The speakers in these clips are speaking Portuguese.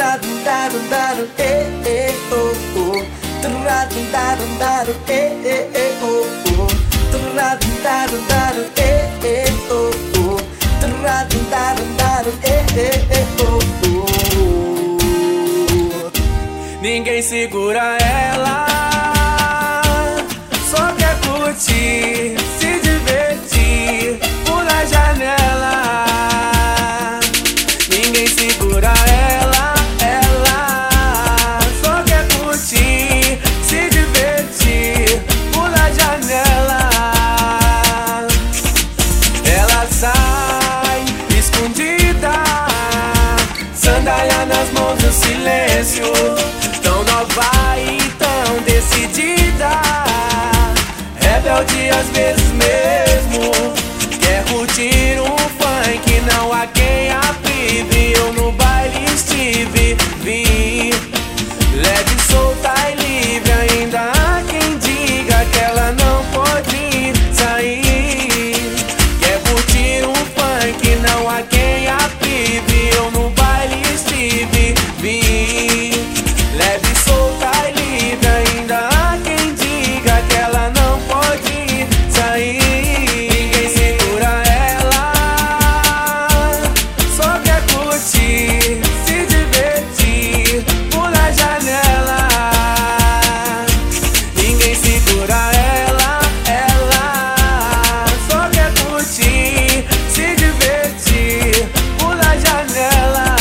Ninguém segura ela, só quer curtir, se divertir, pula a janela. Ninguém segura ela, só quer curtir, se divertir, pula a janela. Ela sai escondida, sandália nas mãos no silêncio. Tão nova e tão decidida, rebelde às vezes mesmo. Quer curtir um funk, não há quem a prive. Eu no baile estive, vi, leve, solta e livre. Ainda há quem diga que ela não pode sair. Quer curtir um funk, não há quem a prive. Eu no baile estive, vi, leve, solta e livre. Ainda há quem diga que ela não pode sair. Ninguém segura ela, só quer curtir, se divertir, pula a janela. Ninguém segura ela, só quer curtir, se divertir, pula a janela.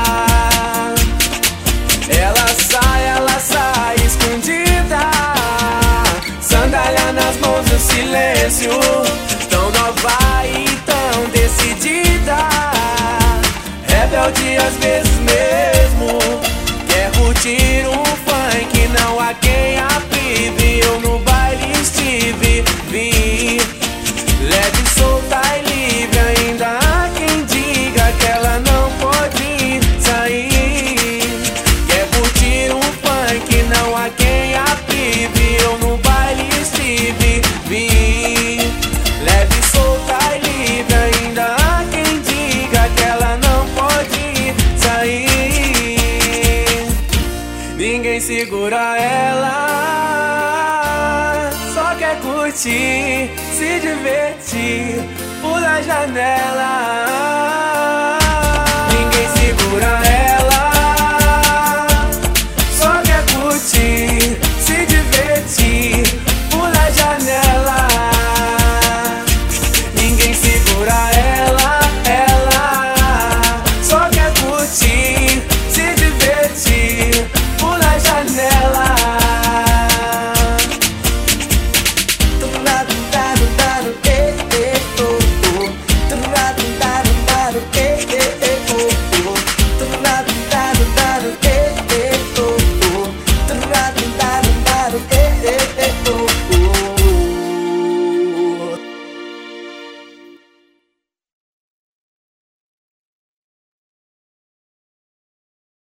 Ela sai escondida, sandália nas mãos no silêncio. Tão nova e tão decidida, rebelde às vezes mesmo. Quer curtir um funk, não há quem a prive. Eu no baile estive, vi, leve, solta e livre. Ainda há quem diga que ela não pode sair. Quer curtir um funk, não há quem a prive. Eu no baile estive, vi, leve, solta e livre. Ainda há quem diga que ela não pode sair. Ninguém segura ela, só quer curtir, se divertir, pula a janela.